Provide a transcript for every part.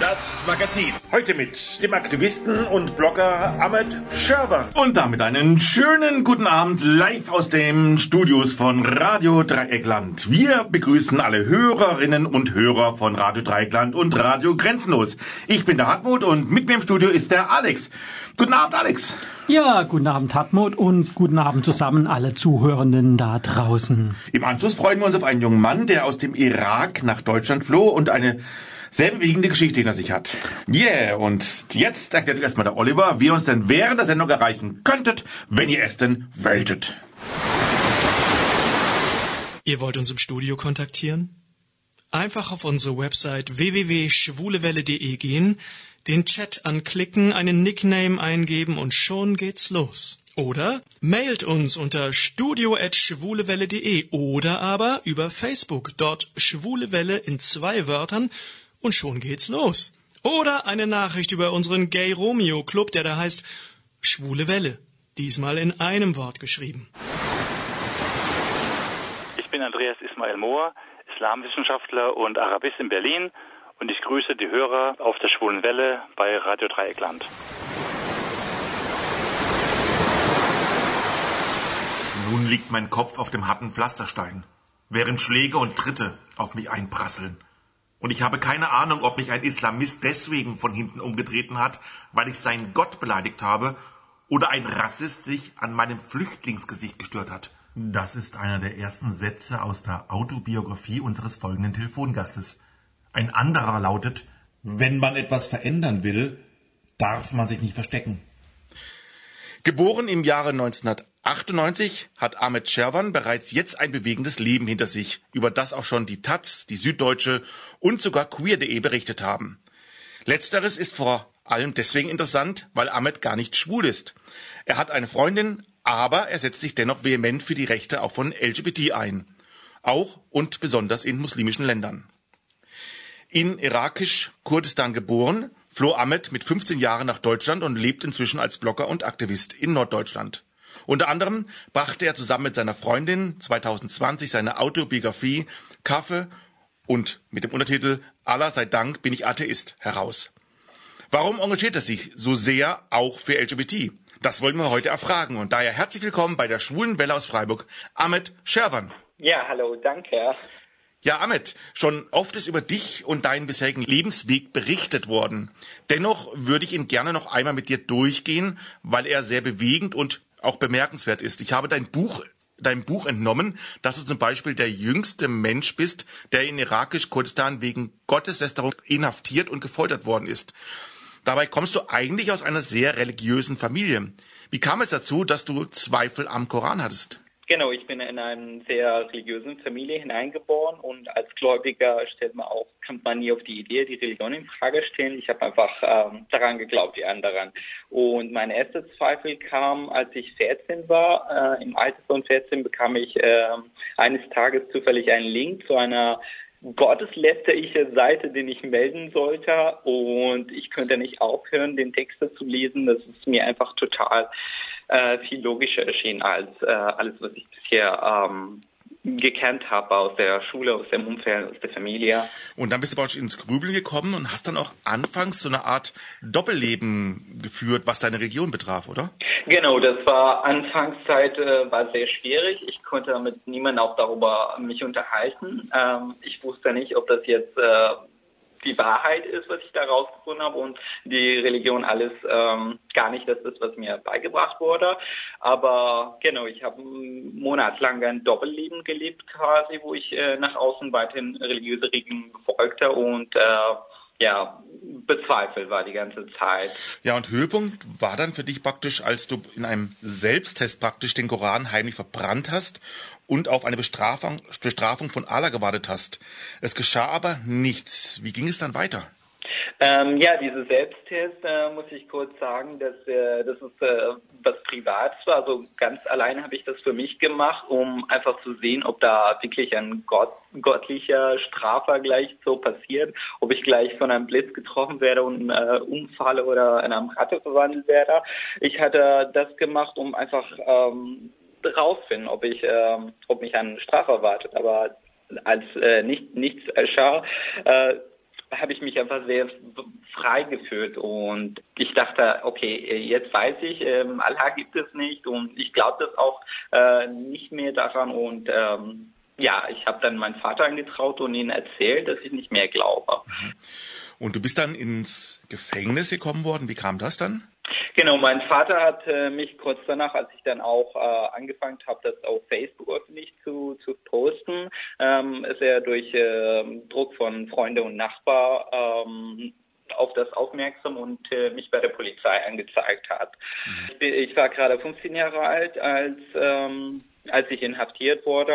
das Magazin. Heute mit dem Aktivisten und Blogger Ahmet Scherwan. Und damit einen schönen guten Abend live aus den Studios von Radio Dreieckland. Wir begrüßen alle Hörerinnen und Hörer von Radio Dreieckland und Radio Grenzenlos. Ich bin der Hartmut und mit mir im Studio ist der Alex. Guten Abend, Alex. Ja, guten Abend, Hartmut, und guten Abend zusammen alle Zuhörenden da draußen. Im Anschluss freuen wir uns auf einen jungen Mann, der aus dem Irak nach Deutschland floh und eine sehr bewegende Geschichte hinter sich hat. Yeah, und jetzt erklärt euch erstmal der Oliver, wie ihr uns denn während der Sendung erreichen könntet, wenn ihr es denn wolltet. Ihr wollt uns im Studio kontaktieren? Einfach auf unsere Website www.schwulewelle.de gehen, den Chat anklicken, einen Nickname eingeben und schon geht's los. Oder mailt uns unter studio@schwulewelle.de oder aber über Facebook, dort Schwulewelle in 2 Wörtern und schon geht's los. Oder eine Nachricht über unseren Gay Romeo Club, der da heißt Schwule Welle, diesmal in einem Wort geschrieben. Ich bin Andreas Ismail Mohr, Islamwissenschaftler und Arabist in Berlin. Und ich grüße die Hörer auf der Schwulen Welle bei Radio Dreieckland. Nun liegt mein Kopf auf dem harten Pflasterstein, während Schläge und Tritte auf mich einprasseln. Und ich habe keine Ahnung, ob mich ein Islamist deswegen von hinten umgetreten hat, weil ich seinen Gott beleidigt habe, oder ein Rassist sich an meinem Flüchtlingsgesicht gestört hat. Das ist einer der ersten Sätze aus der Autobiografie unseres folgenden Telefongastes. Ein anderer lautet: Wenn man etwas verändern will, darf man sich nicht verstecken. Geboren im Jahre 1998 hat Ahmet Scherwan bereits jetzt ein bewegendes Leben hinter sich, über das auch schon die taz, die Süddeutsche und sogar queer.de berichtet haben. Letzteres ist vor allem deswegen interessant, weil Ahmet gar nicht schwul ist. Er hat eine Freundin, aber er setzt sich dennoch vehement für die Rechte auch von LGBT ein. Auch und besonders in muslimischen Ländern. In irakisch-Kurdistan geboren, floh Ahmet mit 15 Jahren nach Deutschland und lebt inzwischen als Blogger und Aktivist in Norddeutschland. Unter anderem brachte er zusammen mit seiner Freundin 2020 seine Autobiografie Kaffee und mit dem Untertitel Allah sei Dank bin ich Atheist heraus. Warum engagiert er sich so sehr auch für LGBT? Das wollen wir heute erfragen und daher herzlich willkommen bei der Schwulen Welle aus Freiburg, Ahmet Scherwan. Ja, hallo, danke. Ja, Ahmet, schon oft ist über dich und deinen bisherigen Lebensweg berichtet worden. Dennoch würde ich ihn gerne noch einmal mit dir durchgehen, weil er sehr bewegend und auch bemerkenswert ist. Ich habe deinem Buch entnommen, dass du zum Beispiel der jüngste Mensch bist, der in irakisch-Kurdistan wegen Gotteslästerung inhaftiert und gefoltert worden ist. Dabei kommst du eigentlich aus einer sehr religiösen Familie. Wie kam es dazu, dass du Zweifel am Koran hattest? Genau, ich bin in eine sehr religiöse Familie hineingeboren und als Gläubiger kommt man nie auf die Idee, die Religion in Frage stellen. Ich habe einfach daran geglaubt, die anderen. Und mein erster Zweifel kam, als ich 14 war. Im Alter von 14 bekam ich eines Tages zufällig einen Link zu einer gotteslästerliche Seite, den ich melden sollte, und ich könnte nicht aufhören, den Text zu lesen. Das ist mir einfach total viel logischer erschienen als alles, was ich bisher gekannt habe aus der Schule, aus dem Umfeld, aus der Familie. Und dann bist du praktisch ins Grübeln gekommen und hast dann auch anfangs so eine Art Doppelleben geführt, was deine Region betraf, oder? Genau, das war Anfangszeit, war sehr schwierig. Ich konnte mit niemandem auch darüber mich unterhalten. Ich wusste nicht, ob das jetzt die Wahrheit ist, was ich da rausgefunden habe, und die Religion alles gar nicht das ist, was mir beigebracht wurde. Aber genau, ich habe monatelang ein Doppelleben gelebt quasi, wo ich nach außen weiterhin religiöse Regeln befolgte und bezweifelt war die ganze Zeit. Ja, und Höhepunkt war dann für dich praktisch, als du in einem Selbsttest praktisch den Koran heimlich verbrannt hast und auf eine Bestrafung von Allah gewartet hast. Es geschah aber nichts. Wie ging es dann weiter? Diese Selbsttest, muss ich kurz sagen, das ist was Privates war. Also ganz allein habe ich das für mich gemacht, um einfach zu sehen, ob da wirklich ein göttlicher Strafvergleich so passiert, ob ich gleich von einem Blitz getroffen werde und umfalle oder in eine Ratte verwandelt werde. Ich hatte das gemacht, um einfach rausfinden, ob mich eine Strafe erwartet. Aber als nichts geschah, habe ich mich einfach sehr frei gefühlt und ich dachte, okay, jetzt weiß ich, Allah gibt es nicht und ich glaube das auch nicht mehr daran und ich habe dann meinen Vater angetraut und ihm erzählt, dass ich nicht mehr glaube. Und du bist dann ins Gefängnis gekommen worden. Wie kam das dann? Genau, mein Vater hat mich kurz danach, als ich dann auch angefangen habe, das auf Facebook öffentlich zu posten, ist er durch Druck von Freunde und Nachbar auf das aufmerksam und mich bei der Polizei angezeigt hat. Ich war gerade 15 Jahre alt, als ich inhaftiert wurde.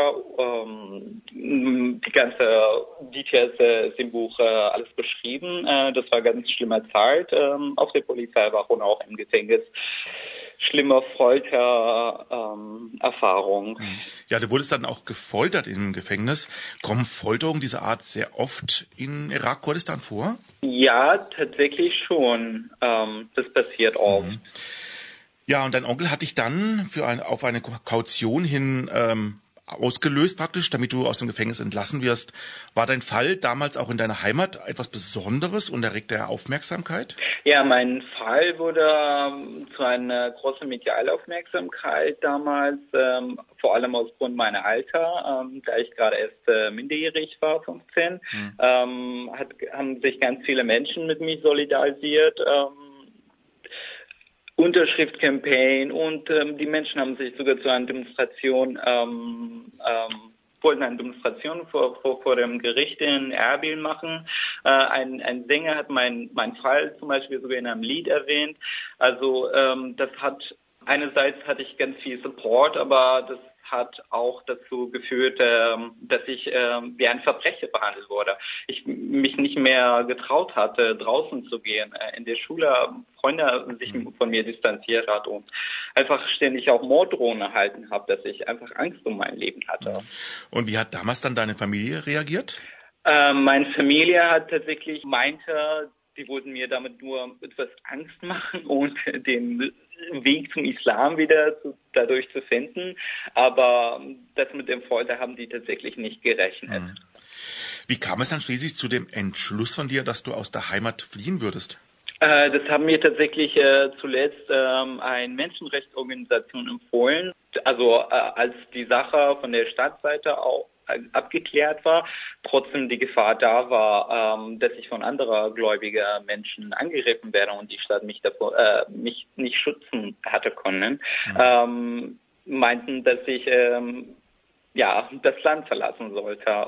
Die ganze Details ist im Buch alles beschrieben. Das war eine ganz schlimme Zeit auf der Polizeiwache und auch im Gefängnis. Schlimme Foltererfahrung. Ja, du wurdest dann auch gefoltert im Gefängnis. Kommen Folterungen dieser Art sehr oft in Irak-Kurdistan vor? Ja, tatsächlich schon. Das passiert oft. Ja, und dein Onkel hat dich dann auf eine Kaution hin ausgelöst praktisch, damit du aus dem Gefängnis entlassen wirst. War dein Fall damals auch in deiner Heimat etwas Besonderes und erregte Aufmerksamkeit? Ja, mein Fall wurde zu einer großen Medialaufmerksamkeit damals, vor allem aufgrund meiner Alter, da ich gerade erst minderjährig war, 15, haben sich ganz viele Menschen mit mir solidarisiert, Unterschriftcampaign und die Menschen haben sich sogar zu einer Demonstration wollten eine Demonstration vor dem Gericht in Erbil machen. Ein Sänger hat mein Fall zum Beispiel sogar in einem Lied erwähnt. Also einerseits hatte ich ganz viel Support, aber das hat auch dazu geführt, dass ich wie ein Verbrecher behandelt wurde. Ich mich nicht mehr getraut hatte, draußen zu gehen. In der Schule Freunde sich von mir distanziert hat und einfach ständig auch Morddrohungen erhalten habe, dass ich einfach Angst um mein Leben hatte. Und wie hat damals dann deine Familie reagiert? Meine Familie hat tatsächlich meinte, die wollten mir damit nur etwas Angst machen und den Weg zum Islam wieder dadurch zu finden. Aber das mit dem Folter haben die tatsächlich nicht gerechnet. Wie kam es dann schließlich zu dem Entschluss von dir, dass du aus der Heimat fliehen würdest? Das haben mir tatsächlich zuletzt eine Menschenrechtsorganisation empfohlen. Also als die Sache von der Staatsseite auch abgeklärt war, trotzdem die Gefahr da war, dass ich von anderer gläubiger Menschen angegriffen werde und die Stadt mich nicht schützen hatte können, meinten, dass ich das Land verlassen sollte,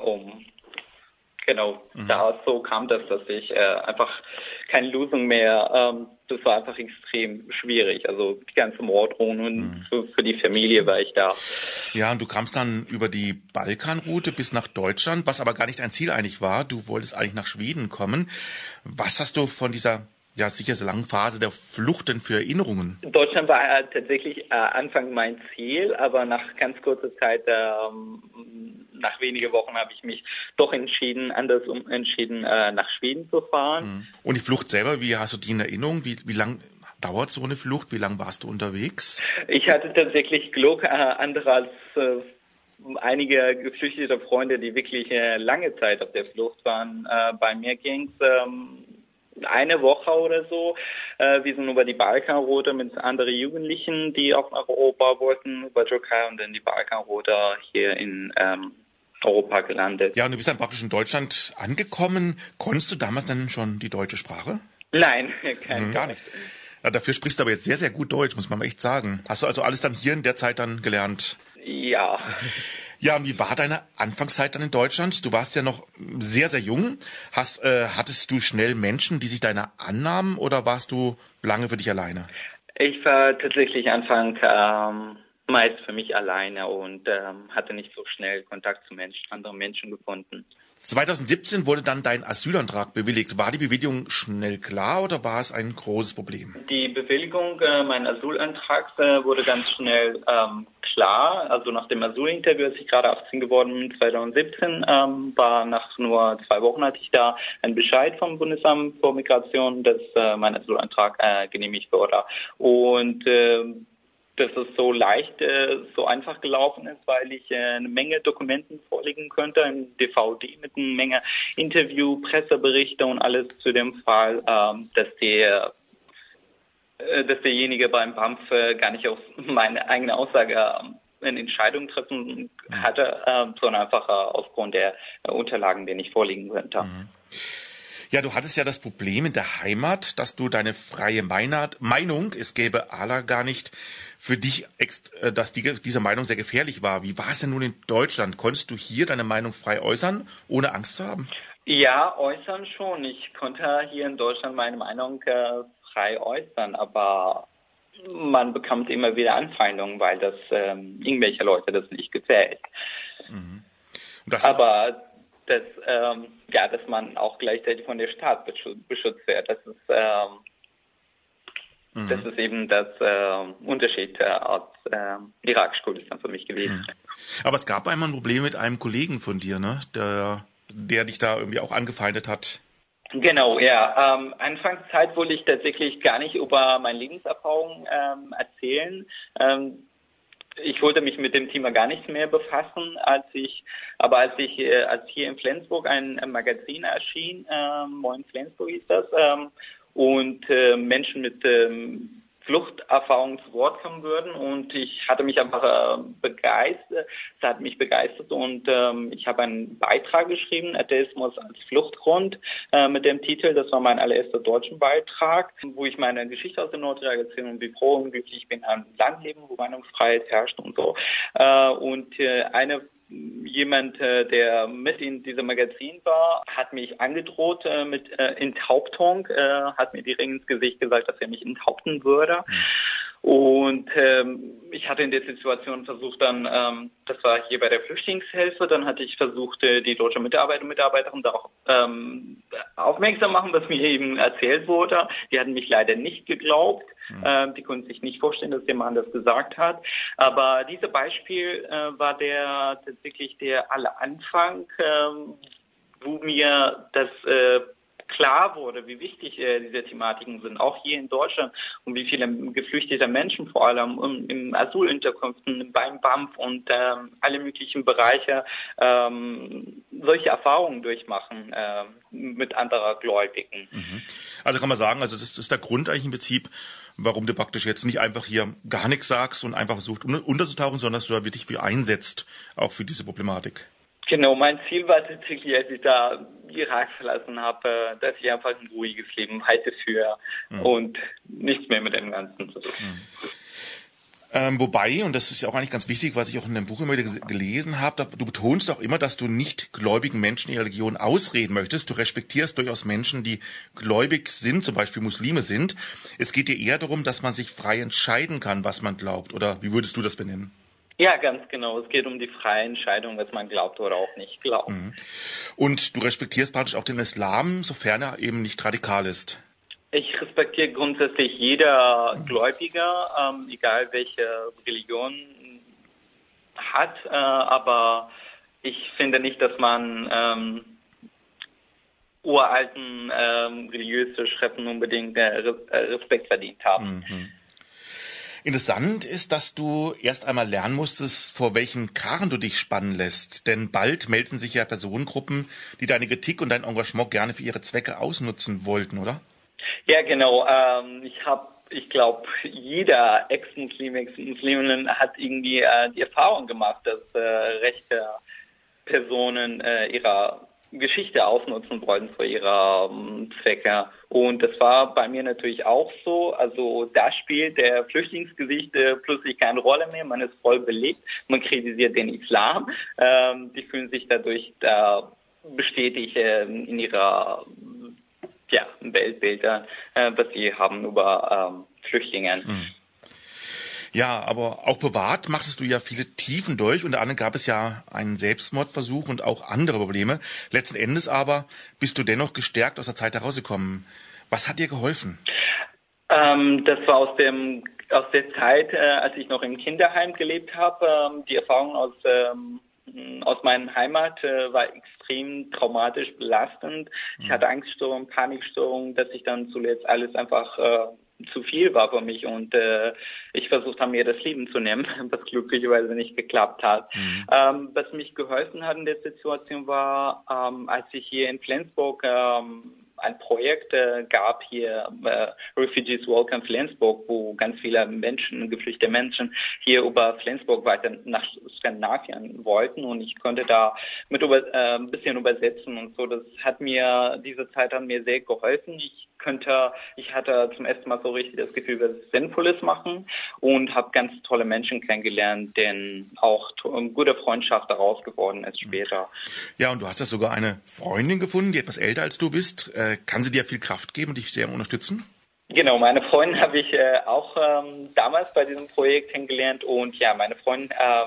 so kam das, dass ich einfach keine Lösung mehr, das war einfach extrem schwierig, also die ganze Morddrohung und für die Familie war ich da. Ja, und du kamst dann über die Balkanroute bis nach Deutschland, was aber gar nicht dein Ziel eigentlich war, du wolltest eigentlich nach Schweden kommen. Was hast du von dieser sicher sehr langen Phase der Flucht denn für Erinnerungen? Deutschland war tatsächlich Anfang mein Ziel, aber nach ganz kurzer Zeit, nach wenigen Wochen habe ich mich doch entschieden, nach Schweden zu fahren. Und die Flucht selber, wie hast du die in Erinnerung? Wie lang dauert so eine Flucht? Wie lang warst du unterwegs? Ich hatte tatsächlich Glück, andere als einige geflüchtete Freunde, die wirklich lange Zeit auf der Flucht waren. Bei mir ging es eine Woche oder so. Wir sind über die Balkanroute mit anderen Jugendlichen, die auch nach Europa wollten, über Türkei und dann die Balkanroute hier in Europa gelandet. Ja, und du bist dann praktisch in Deutschland angekommen. Konntest du damals dann schon die deutsche Sprache? Nein, gar nicht. Ja, dafür sprichst du aber jetzt sehr, sehr gut Deutsch, muss man echt sagen. Hast du also alles dann hier in der Zeit dann gelernt? Ja. Ja, und wie war deine Anfangszeit dann in Deutschland? Du warst ja noch sehr, sehr jung. Hattest du schnell Menschen, die sich deiner annahmen, oder warst du lange für dich alleine? Ich war tatsächlich Anfang meist für mich alleine und hatte nicht so schnell Kontakt zu anderen Menschen gefunden. 2017 wurde dann dein Asylantrag bewilligt. War die Bewilligung schnell klar oder war es ein großes Problem? Die Bewilligung meines Asylantrags wurde ganz schnell klar. Also nach dem Asylinterview, als ich gerade 18 geworden bin, 2017, war nach nur 2 Wochen hatte ich da einen Bescheid vom Bundesamt für Migration, dass mein Asylantrag genehmigt wurde. Und dass es so leicht, so einfach gelaufen ist, weil ich eine Menge Dokumenten vorlegen konnte, ein DVD mit einer Menge Interview, Presseberichte und alles zu dem Fall, dass derjenige beim BAMF gar nicht auf meine eigene Aussage eine Entscheidung treffen hatte, sondern einfach aufgrund der Unterlagen, die nicht vorliegen konnte. Mhm. Ja, du hattest ja das Problem in der Heimat, dass du deine freie Meinung, es gäbe Allah gar nicht, für dich, dass diese Meinung sehr gefährlich war. Wie war es denn nun in Deutschland? Konntest du hier deine Meinung frei äußern, ohne Angst zu haben? Ja, äußern schon. Ich konnte hier in Deutschland meine Meinung frei äußern, aber man bekommt immer wieder Anfeindungen, weil das irgendwelche Leute das nicht gefällt. Mhm. Aber dass man auch gleichzeitig von der Staat beschützt wird, das ist eben das Unterschied aus Irakisch-Kurdistan für mich gewesen. Aber es gab einmal ein Problem mit einem Kollegen von dir, ne? Der dich da irgendwie auch angefeindet hat. Genau, ja. Anfangszeit wollte ich tatsächlich gar nicht über meine Lebenserfahrung erzählen. Ich wollte mich mit dem Thema gar nicht mehr befassen, als hier in Flensburg ein Magazin erschien, Moin Flensburg hieß das, und Menschen mit Fluchterfahrung zu Wort kommen würden, und ich hatte mich einfach begeistert, es hat mich begeistert, und ich habe einen Beitrag geschrieben, Atheismus als Fluchtgrund, mit dem Titel, das war mein allererster deutschen Beitrag, wo ich meine Geschichte aus dem Nordirak erzähle und wie froh und glücklich ich bin, in einem Land leben, wo Meinungsfreiheit herrscht und so. Jemand, der mit in diesem Magazin war, hat mich angedroht mit Enthauptung, hat mir direkt ins Gesicht gesagt, dass er mich enthaupten würde. Und ich hatte in der Situation versucht dann, das war hier bei der Flüchtlingshilfe, dann hatte ich versucht, die deutsche Mitarbeiter und Mitarbeiterinnen darauf aufmerksam machen, was mir eben erzählt wurde. Die hatten mich leider nicht geglaubt. Die konnten sich nicht vorstellen, dass der Mann das gesagt hat. Aber dieses Beispiel war tatsächlich der aller Anfang, wo mir das klar wurde, wie wichtig diese Thematiken sind, auch hier in Deutschland, und wie viele geflüchtete Menschen vor allem im Asylunterkünften, beim BAMF und alle möglichen Bereiche solche Erfahrungen durchmachen mit anderen Gläubigen. Also kann man sagen, das ist der Grund eigentlich im Prinzip, warum du praktisch jetzt nicht einfach hier gar nichts sagst und einfach versucht unterzutauchen, sondern dass du da wirklich für einsetzt, auch für diese Problematik. Genau, mein Ziel war tatsächlich, als ich da Irak verlassen habe, dass ich einfach ein ruhiges Leben weiterführe und nichts mehr mit dem Ganzen zu tun. Wobei, und das ist ja auch eigentlich ganz wichtig, was ich auch in dem Buch immer wieder gelesen habe, du betonst auch immer, dass du nicht gläubigen Menschen ihre Religion ausreden möchtest. Du respektierst durchaus Menschen, die gläubig sind, zum Beispiel Muslime sind. Es geht dir eher darum, dass man sich frei entscheiden kann, was man glaubt. Oder wie würdest du das benennen? Ja, ganz genau. Es geht um die freie Entscheidung, was man glaubt oder auch nicht glaubt. Und du respektierst praktisch auch den Islam, sofern er eben nicht radikal ist. Ich respektiere grundsätzlich jeder Gläubiger, egal welche Religion hat, aber ich finde nicht, dass man uralten religiöse Schriften unbedingt Respekt verdient haben. Interessant ist, dass du erst einmal lernen musstest, vor welchen Karren du dich spannen lässt. Denn bald melden sich ja Personengruppen, die deine Kritik und dein Engagement gerne für ihre Zwecke ausnutzen wollten, oder? Ja, genau. Ich glaube, jeder Ex-Muslimin hat irgendwie die Erfahrung gemacht, dass rechte Personen ihrer Geschichte ausnutzen wollten für ihre Zwecke. Und das war bei mir natürlich auch so. Also da spielt der Flüchtlingsgesicht plötzlich keine Rolle mehr. Man ist voll belegt. Man kritisiert den Islam. Die fühlen sich dadurch bestätigt in ihrer Weltbilder, was sie haben über Flüchtlinge. Ja, aber auch privat machtest du ja viele Tiefen durch. Unter anderem gab es ja einen Selbstmordversuch und auch andere Probleme. Letzten Endes aber bist du dennoch gestärkt aus der Zeit herausgekommen. Was hat dir geholfen? Das war aus der Zeit, als ich noch im Kinderheim gelebt habe. Die Erfahrung aus meiner Heimat war extrem traumatisch belastend. Ich hatte Angststörungen, Panikstörungen, dass ich dann zuletzt alles einfach zu viel war für mich und ich versucht habe, mir das Leben zu nehmen, was glücklicherweise nicht geklappt hat. Was mich geholfen hat in der Situation war, als ich hier in Flensburg ein Projekt gab hier, Refugees Welcome Flensburg, wo ganz viele Menschen, geflüchtete Menschen hier über Flensburg weiter nach Skandinavien wollten und ich konnte da mit ein bisschen übersetzen und so. Diese Zeit hat mir sehr geholfen. Ich hatte zum ersten Mal so richtig das Gefühl, dass es Sinnvolles machen und habe ganz tolle Menschen kennengelernt, denen auch eine gute Freundschaft daraus geworden ist später. Ja, und du hast ja sogar eine Freundin gefunden, die etwas älter als du bist. Kann sie dir viel Kraft geben und dich sehr unterstützen? Genau, meine Freundin habe ich auch damals bei diesem Projekt kennengelernt und ja, meine Freundin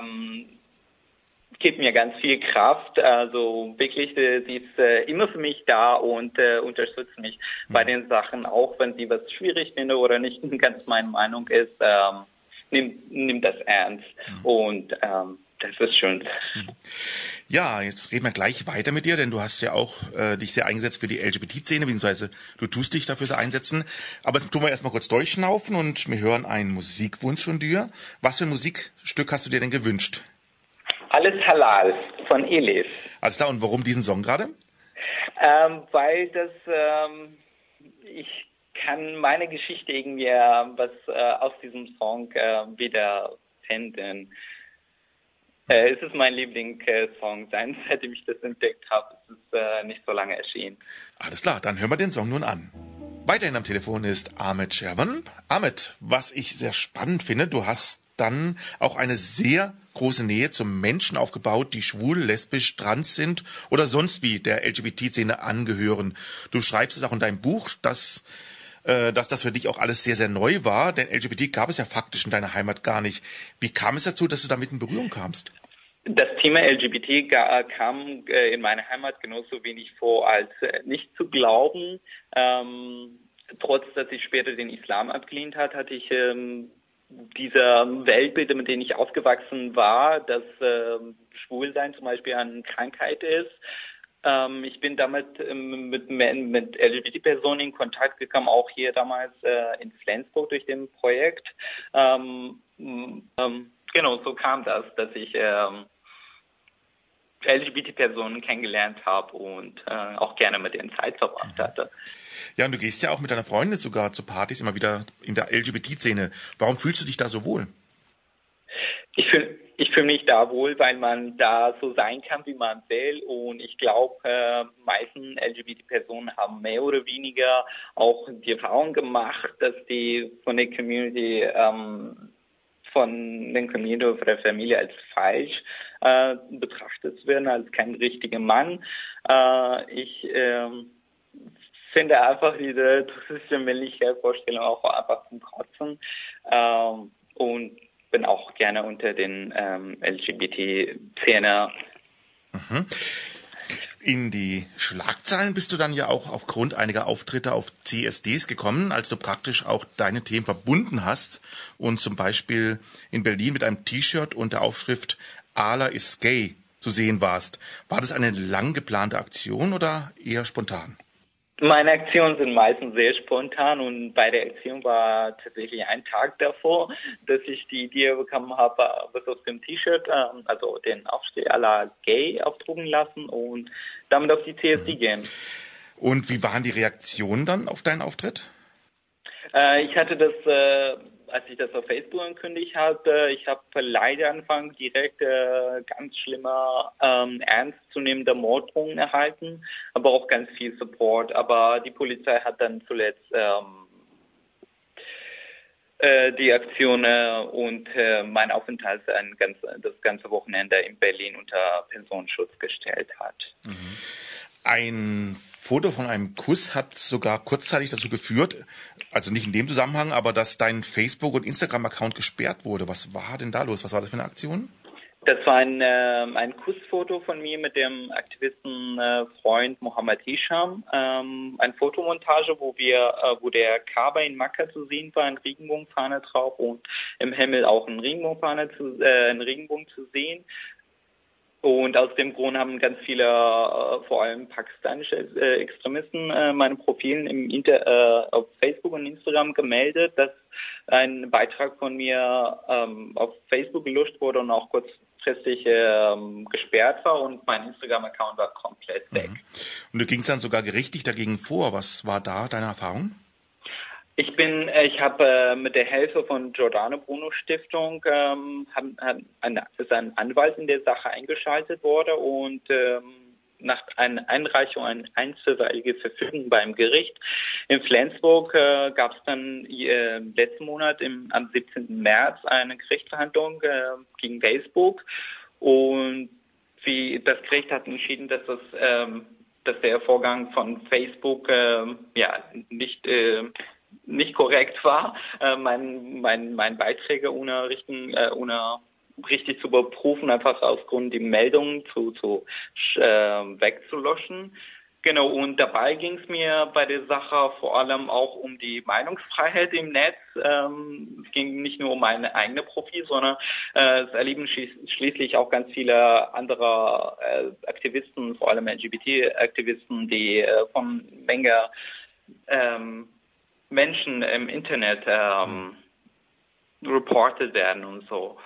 gibt mir ganz viel Kraft, also wirklich, sie ist immer für mich da und unterstützt mich bei den Sachen, auch wenn sie was schwierig findet oder nicht ganz meine Meinung ist, nimmt das ernst und das ist schön. Ja, jetzt reden wir gleich weiter mit dir, denn du hast ja auch dich sehr eingesetzt für die LGBT-Szene, beziehungsweise du tust dich dafür sehr einsetzen. Aber jetzt tun wir erstmal kurz durchschnaufen und wir hören einen Musikwunsch von dir. Was für ein Musikstück hast du dir denn gewünscht? Alles Halal von Elif. Alles klar, und warum diesen Song gerade? Weil ich kann meine Geschichte irgendwie was aus diesem Song wieder finden. Es ist mein Lieblingssong sein, seitdem ich das entdeckt habe. Es ist nicht so lange erschienen. Alles klar, dann hören wir den Song nun an. Weiterhin am Telefon ist Ahmet Scherwan. Ahmet, was ich sehr spannend finde, du hast dann auch eine sehr große Nähe zu Menschen aufgebaut, die schwul, lesbisch, trans sind oder sonst wie der LGBT-Szene angehören. Du schreibst es auch in deinem Buch, dass das für dich auch alles sehr, sehr neu war, denn LGBT gab es ja faktisch in deiner Heimat gar nicht. Wie kam es dazu, dass du damit in Berührung kamst? Das Thema LGBT kam in meiner Heimat genauso wenig vor, als nicht zu glauben. Trotz, dass ich später den Islam abgelehnt hat, hatte ich dieser Weltbilder, mit denen ich aufgewachsen war, dass Schwulsein zum Beispiel eine Krankheit ist. Ich bin damit mit LGBT-Personen in Kontakt gekommen, auch hier damals in Flensburg durch den Projekt. Genau, so kam das, dass ich LGBT-Personen kennengelernt habe und auch gerne mit denen Zeit verbracht hatte. Ja, und du gehst ja auch mit deiner Freundin sogar zu Partys immer wieder in der LGBT-Szene. Warum fühlst du dich da so wohl? Ich fühle mich da wohl, weil man da so sein kann, wie man will. Und ich glaube, meisten LGBT-Personen haben mehr oder weniger auch die Erfahrung gemacht, dass die von der Community von der Familie als falsch betrachtet werden, als kein richtiger Mann. Ich finde einfach diese toxische männliche Vorstellung auch einfach zum Kotzen und bin auch gerne unter den LGBT-Szene. In die Schlagzeilen bist du dann ja auch aufgrund einiger Auftritte auf CSDs gekommen, als du praktisch auch deine Themen verbunden hast und zum Beispiel in Berlin mit einem T-Shirt und der Aufschrift Allah is gay zu sehen warst. War das eine lang geplante Aktion oder eher spontan? Meine Aktionen sind meistens sehr spontan und bei der Aktion war tatsächlich ein Tag davor, dass ich die Idee bekommen habe, was auf dem T-Shirt, also den Aufschrift Allah gay aufdrucken lassen und damit auf die CSD gehen. Und wie waren die Reaktionen dann auf deinen Auftritt? Ich hatte das, als ich das auf Facebook ankündigt habe, ich habe leider anfangs direkt ganz schlimmer, ernstzunehmende Morddrohungen erhalten, aber auch ganz viel Support. Aber die Polizei hat dann zuletzt die Aktion und mein Aufenthalt das ganze Wochenende in Berlin unter Personenschutz gestellt hat. Ein Foto von einem Kuss hat sogar kurzzeitig dazu geführt, also nicht in dem Zusammenhang, aber dass dein Facebook- und Instagram-Account gesperrt wurde. Was war denn da los? Was war das für eine Aktion? Das war ein Kussfoto von mir mit dem Aktivisten Freund Mohammed Hisham. Eine Fotomontage, wo der Kaaba in Makka zu sehen war, eine Regenbogenfahne drauf und im Himmel auch eine Regenbogen zu sehen. Und aus dem Grund haben ganz viele, vor allem pakistanische Extremisten, meine Profilen auf Facebook und Instagram gemeldet, dass ein Beitrag von mir auf Facebook gelöscht wurde und auch kurzfristig gesperrt war und mein Instagram-Account war komplett weg. Und du gingst dann sogar gerichtlich dagegen vor. Was war da deine Erfahrung? Ich habe mit der Hilfe von Giordano Bruno Stiftung ist ein Anwalt in der Sache eingeschaltet worden und nach einer Einreichung eine einstweilige Verfügung beim Gericht in Flensburg gab es dann letzten Monat am 17. März eine Gerichtsverhandlung gegen Facebook und das Gericht hat entschieden, dass der Vorgang von Facebook nicht korrekt war, mein Beiträge ohne richtig zu überprüfen, einfach ausgrund die Meldungen wegzulöschen. Genau, und dabei ging es mir bei der Sache vor allem auch um die Meinungsfreiheit im Netz. Es ging nicht nur um meine eigene Profil, sondern es erleben schließlich auch ganz viele andere Aktivisten, vor allem LGBT-Aktivisten, die von Menge Menschen im Internet reported werden und so.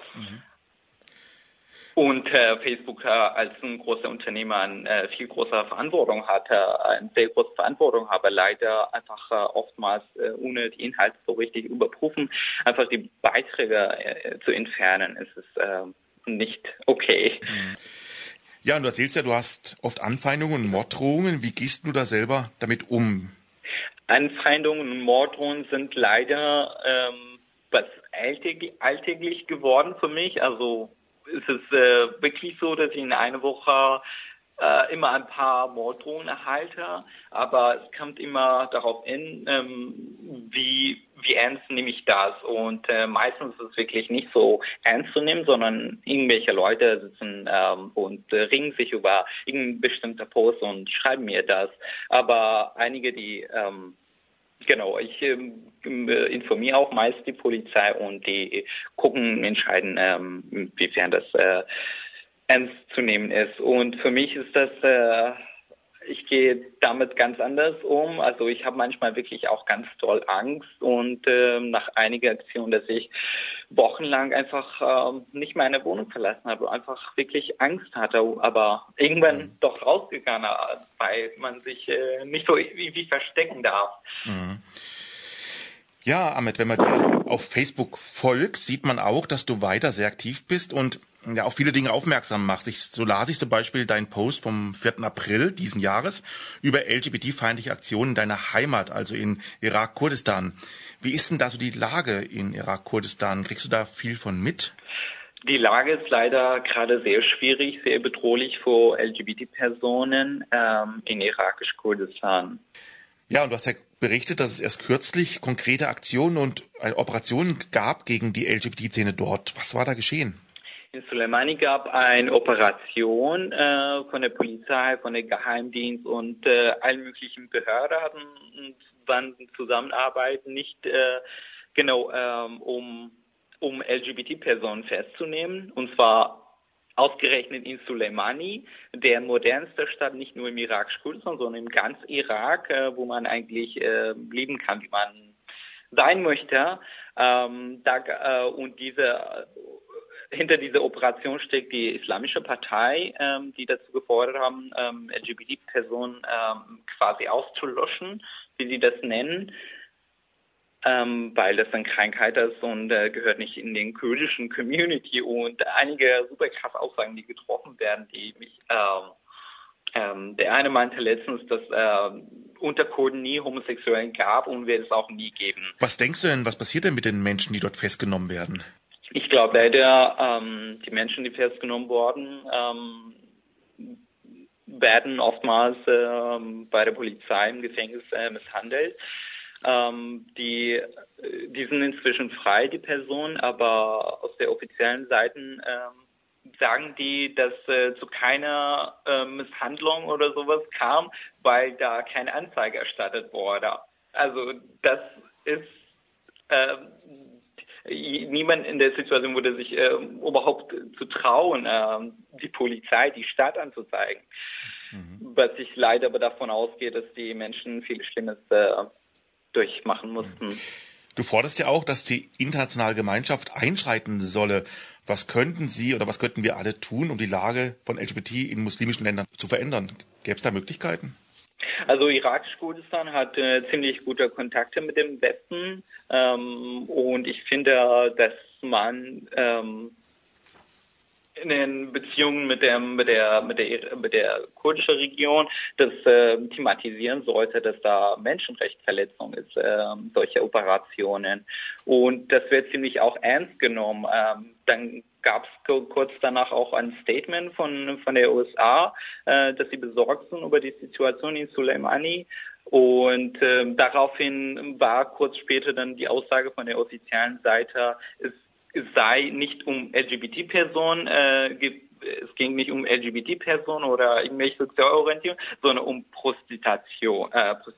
Und Facebook als ein großer Unternehmer eine viel größere Verantwortung hatte, eine sehr große Verantwortung habe, leider einfach oftmals ohne die Inhalte so richtig überprüfen, einfach die Beiträge zu entfernen. Es ist nicht okay. Ja, und du erzählst ja, du hast oft Anfeindungen und Morddrohungen. Wie gehst du da selber damit um? Anfeindungen und Morddrohungen sind leider was alltäglich geworden für mich. Also es ist wirklich so, dass ich in einer Woche immer ein paar Morddrohungen erhalte, aber es kommt immer darauf an, wie ernst nehme ich das. Und meistens ist es wirklich nicht so ernst zu nehmen, sondern irgendwelche Leute sitzen und ringen sich über irgendeinen bestimmten Post und schreiben mir das. Aber einige, die ich informiere auch meist die Polizei und die entscheiden, inwiefern das ernst zu nehmen ist. Und für mich ist das, ich gehe damit ganz anders um. Also ich habe manchmal wirklich auch ganz doll Angst und nach einiger Aktion, dass ich wochenlang einfach nicht meine Wohnung verlassen habe, einfach wirklich Angst hatte, aber irgendwann doch rausgegangen, weil man sich nicht so irgendwie verstecken darf. Ja, Ahmed, wenn man dir auf Facebook folgt, sieht man auch, dass du weiter sehr aktiv bist und ja auf viele Dinge aufmerksam machst. So las ich zum Beispiel deinen Post vom 4. April diesen Jahres über LGBT-feindliche Aktionen in deiner Heimat, also in Irak-Kurdistan. Wie ist denn da so die Lage in Irak-Kurdistan? Kriegst du da viel von mit? Die Lage ist leider gerade sehr schwierig, sehr bedrohlich für LGBT-Personen in irakisch-Kurdistan. Ja, und du hast ja berichtet, dass es erst kürzlich konkrete Aktionen und Operationen gab gegen die LGBT-Szene dort. Was war da geschehen? In Soleimani gab es eine Operation von der Polizei, von der Geheimdienst und allen möglichen Behörden waren zusammenarbeiten, nicht um LGBT-Personen festzunehmen, und zwar ausgerechnet in Soleimani, der modernste Stadt nicht nur im Irak-Kurdistan, sondern im ganzen Irak, wo man eigentlich leben kann, wie man sein möchte. Hinter dieser Operation steckt die Islamische Partei, die dazu gefordert haben, LGBT-Personen quasi auszulöschen, wie sie das nennen. Weil das eine Krankheit ist und gehört nicht in den kurdischen Community, und einige super krasse Aussagen, die getroffen werden, die mich, der eine meinte letztens, dass unter Kurden nie Homosexuellen gab und wird es auch nie geben. Was denkst du denn, was passiert denn mit den Menschen, die dort festgenommen werden? Ich glaube leider, die Menschen, die festgenommen wurden, werden oftmals bei der Polizei im Gefängnis misshandelt. Die sind inzwischen frei, die Personen, aber aus der offiziellen Seite sagen die, dass zu keiner Misshandlung oder sowas kam, weil da keine Anzeige erstattet wurde. Also das ist niemand in der Situation würde sich überhaupt zu trauen, die Polizei, die Stadt anzuzeigen. Was ich leider aber davon ausgehe, dass die Menschen viel Schlimmes durchmachen mussten. Du forderst ja auch, dass die internationale Gemeinschaft einschreiten solle. Was könnten Sie oder was könnten wir alle tun, um die Lage von LGBT in muslimischen Ländern zu verändern? Gäbe es da Möglichkeiten? Also irakisch-Kurdistan hat ziemlich gute Kontakte mit dem Westen und ich finde, dass man in den Beziehungen mit der kurdischen Region das thematisieren sollte, dass da Menschenrechtsverletzung ist, solche Operationen. Und das wird ziemlich auch ernst genommen. Dann gab es kurz danach auch ein Statement von der USA, dass sie besorgt sind über die Situation in Soleimani. Und daraufhin war kurz später dann die Aussage von der offiziellen Seite, es sei nicht um LGBT-Personen, es ging nicht um LGBT-Personen oder irgendwelche Sexualorientierung, sondern um Prostitution.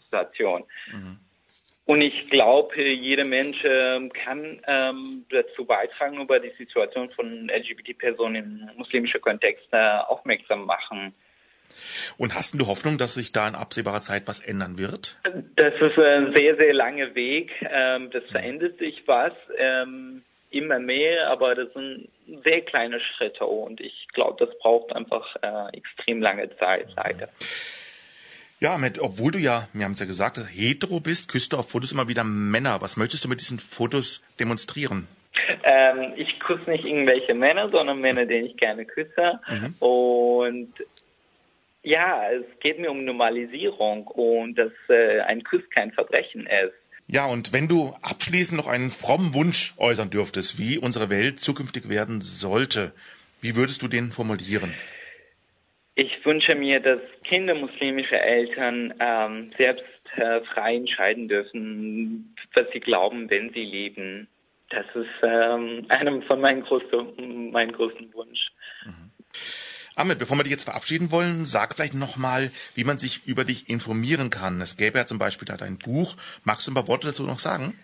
Und ich glaube, jeder Mensch kann dazu beitragen, über die Situation von LGBT-Personen im muslimischen Kontext aufmerksam machen. Und hast du Hoffnung, dass sich da in absehbarer Zeit was ändern wird? Das ist ein sehr, sehr langer Weg. Das verändert sich was. Immer mehr, aber das sind sehr kleine Schritte und ich glaube, das braucht einfach extrem lange Zeit, leider. Ja, obwohl du ja, wir haben es ja gesagt, hetero bist, küsst du auf Fotos immer wieder Männer. Was möchtest du mit diesen Fotos demonstrieren? Ich küsse nicht irgendwelche Männer, sondern Männer, denen ich gerne küsse. Und ja, es geht mir um Normalisierung und dass ein Kuss kein Verbrechen ist. Ja, und wenn du abschließend noch einen frommen Wunsch äußern dürftest, wie unsere Welt zukünftig werden sollte, wie würdest du den formulieren? Ich wünsche mir, dass Kinder muslimischer Eltern selbst frei entscheiden dürfen, was sie glauben, wenn sie leben. Das ist einem von meinen größten Wunsch. Ahmed, bevor wir dich jetzt verabschieden wollen, sag vielleicht nochmal, wie man sich über dich informieren kann. Es gäbe ja zum Beispiel da dein Buch. Magst du ein paar Worte dazu noch sagen?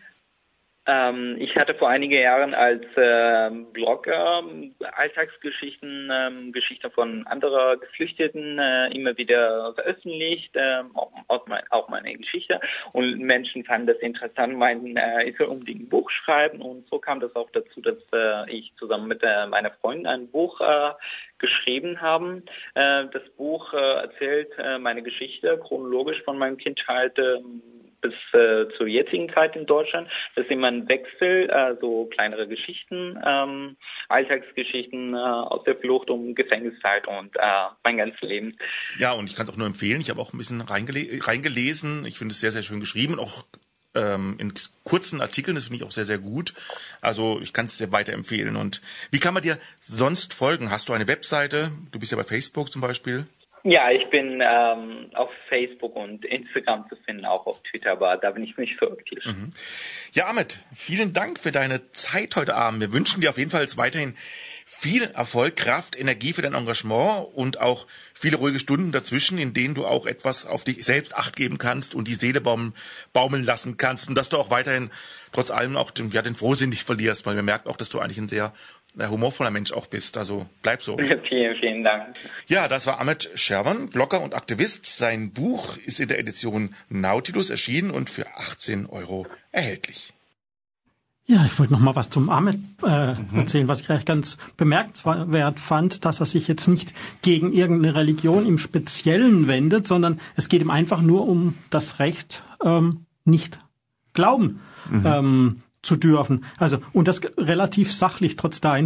Ich hatte vor einigen Jahren als Blogger Alltagsgeschichten, Geschichten von anderen Geflüchteten immer wieder veröffentlicht, auch meine Geschichte. Und Menschen fanden das interessant, meinten, ich soll unbedingt ein Buch schreiben. Und so kam das auch dazu, dass ich zusammen mit meiner Freundin ein Buch geschrieben haben. Das Buch erzählt meine Geschichte chronologisch von meiner Kindheit bis zur jetzigen Zeit in Deutschland. Das ist immer ein Wechsel, so kleinere Geschichten, Alltagsgeschichten aus der Flucht um Gefängniszeit und mein ganzes Leben. Ja, und ich kann es auch nur empfehlen. Ich habe auch ein bisschen reingelesen. Ich finde es sehr, sehr schön geschrieben und auch in kurzen Artikeln. Das finde ich auch sehr, sehr gut. Also ich kann es dir weiterempfehlen. Und wie kann man dir sonst folgen? Hast du eine Webseite? Du bist ja bei Facebook zum Beispiel. Ja, ich bin auf Facebook und Instagram zu finden, auch auf Twitter, aber da bin ich nicht so aktiv. Ja, Ahmed, vielen Dank für deine Zeit heute Abend. Wir wünschen dir auf jeden Fall weiterhin viel Erfolg, Kraft, Energie für dein Engagement und auch viele ruhige Stunden dazwischen, in denen du auch etwas auf dich selbst Acht geben kannst und die Seele baumeln lassen kannst und dass du auch weiterhin trotz allem auch den Frohsinn nicht verlierst, weil wir merken auch, dass du eigentlich ein sehr humorvoller Mensch auch bist. Also bleib so. Vielen, vielen Dank. Ja, das war Ahmed Scherwan, Blogger und Aktivist. Sein Buch ist in der Edition Nautilus erschienen und für 18 € erhältlich. Ja, ich wollte noch mal was zum Ahmed erzählen, was ich eigentlich ganz bemerkenswert fand, dass er sich jetzt nicht gegen irgendeine Religion im Speziellen wendet, sondern es geht ihm einfach nur um das Recht, nicht glauben zu dürfen. Also, und das relativ sachlich, trotz der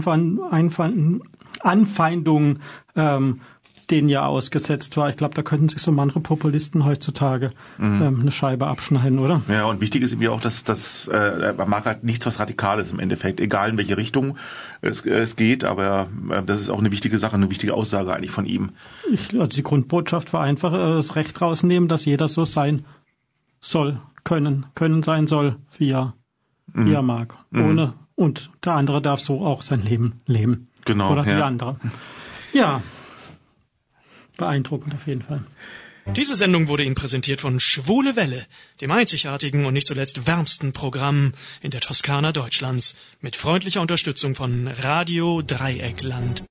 Anfeindungen, denen ja ausgesetzt war. Ich glaube, da könnten sich so manche Populisten heutzutage eine Scheibe abschneiden, oder? Ja, und wichtig ist mir auch, dass man mag halt nichts, was Radikales im Endeffekt, egal in welche Richtung es geht, aber das ist auch eine wichtige Sache, eine wichtige Aussage eigentlich von ihm. Also die Grundbotschaft war einfach das Recht rausnehmen, dass jeder so sein soll, können sein soll, wie er mag. Ohne, und der andere darf so auch sein Leben leben. Genau. Oder die andere. Ja. Beeindruckend auf jeden Fall. Diese Sendung wurde Ihnen präsentiert von Schwule Welle, dem einzigartigen und nicht zuletzt wärmsten Programm in der Toskana Deutschlands, mit freundlicher Unterstützung von Radio Dreieckland.